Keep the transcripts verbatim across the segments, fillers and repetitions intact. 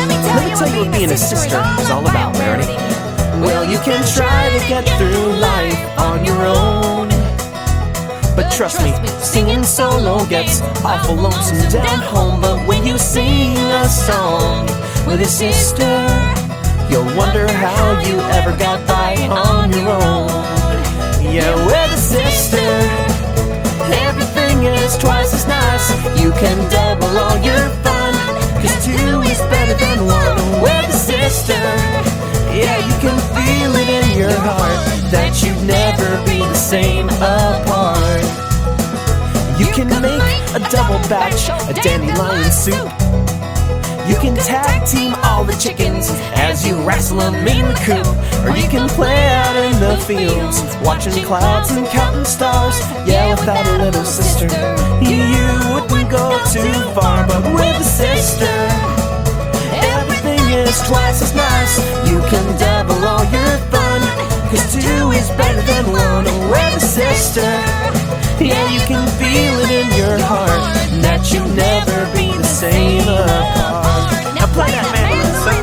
Let me tell you what being a sister is all about, Meredith. Well, you can try to get through life on your own, but trust me, singing solo gets awful lonesome down home. But when you sing a song with a sister, you'll wonder how you ever got by on your own. Yeah, with a sister, everything is twice as nice. You can double all your fun, 'cause two is better than one. With a sister, yeah, you can feel it in your heart that you'd never be the same apart. You can make a double batch, a dandelion soup. You can tag team all the chickens as you wrestle them in the coop. Or you can play out in the fields, watching clouds and counting stars. Yeah, without a little sister, you wouldn't go too far. But with a sister, everything is twice as nice. You can double all your fun, 'cause two is better than one. With a sister, yeah, you can feel it in your heart that you'll never be the same apart. Now play that mandolin, sir.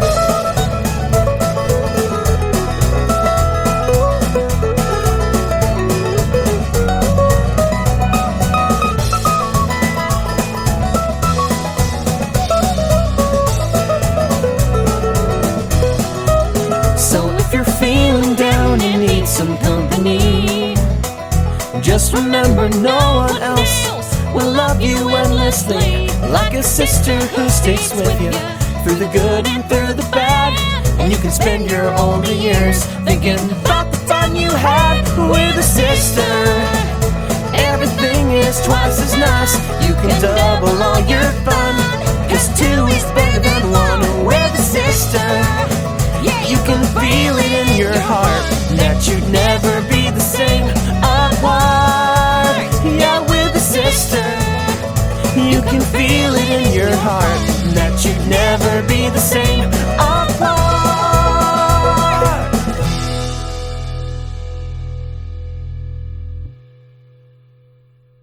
So if you're feeling down and need some company, just remember no one else will love you endlessly like a sister who sticks with you through the good and through the bad. And you can spend your older years thinking about the fun you had with a sister. Everything is twice as nice. You can double all your fun, 'cause two is better than one. With a sister, you can feel it in your heart that you'd never be the same apart. Yeah, with a sister, you can feel it in your heart that you'd never be the same apart.